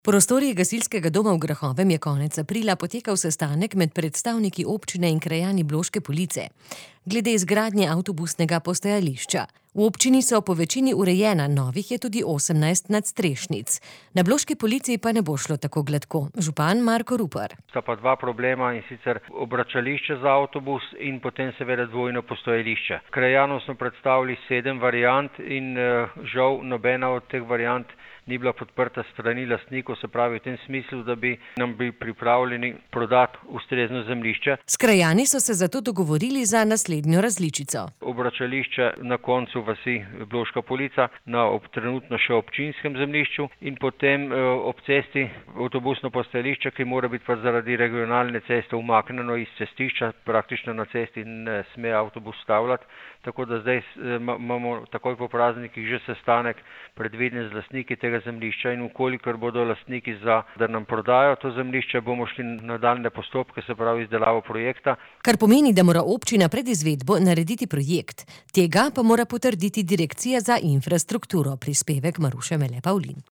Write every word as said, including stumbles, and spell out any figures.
V prostorih gasilskega doma v Grahovem je konec aprila potekal sestanek med predstavniki občine in krajani Bloške Police glede izgradnje avtobusnega postajališča. V občini so po večini urejena, novih je tudi osemnajst nadstrešnic. Na Bloški Policiji pa ne bo šlo tako gladko. Župan Marko Rupar. Sta pa dva problema, in sicer obračališče za avtobus in potem seveda dvojno postajališče. Krajanom smo predstavili sedem variant in žal nobena od teh variant ni bila podprta strani lastnikov, se pravi v tem smislu, da bi nam bili pripravljeni prodati ustrezno zemljišče. S krajani so se zato dogovorili za naslednjo različico. Obračališče na koncu vasi Bloška Polica, na ob trenutno še občinskem zemljišču in potem ob cesti avtobusno postajališče, ki mora biti pa zaradi regionalne ceste umaknjeno iz cestišča, praktično na cesti ne sme avtobus stavljati. Tako da zdaj imamo takoj po praznikih že sestanek predviden z lastniki tega zemljišča in ukolikor bodo lastniki za, da nam prodajo to zemljišče, bomo šli na nadaljnje postopke, se pravi izdelavo projekta. Kar pomeni, da mora občina pred izvedbo narediti projekt. Tega pa mora potrditi Direkcija za infrastrukturo. Prispevek Maruše Mele Pavlin.